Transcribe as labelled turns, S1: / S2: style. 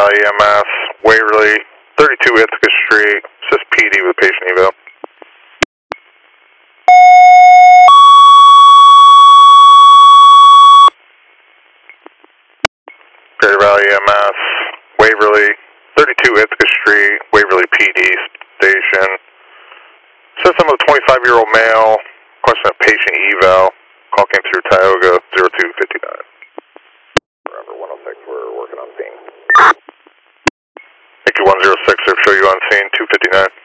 S1: Valley EMS, Waverly, 32 Ithaca Street, assist PD with patient eval. Greater Valley EMS, Waverly, 32 Ithaca Street, Waverly PD station. System of 25-year-old male, question of patient eval. Call came through Tioga 0259. Forever 106, we're working on scene. Thank you, 106, show you on scene 259.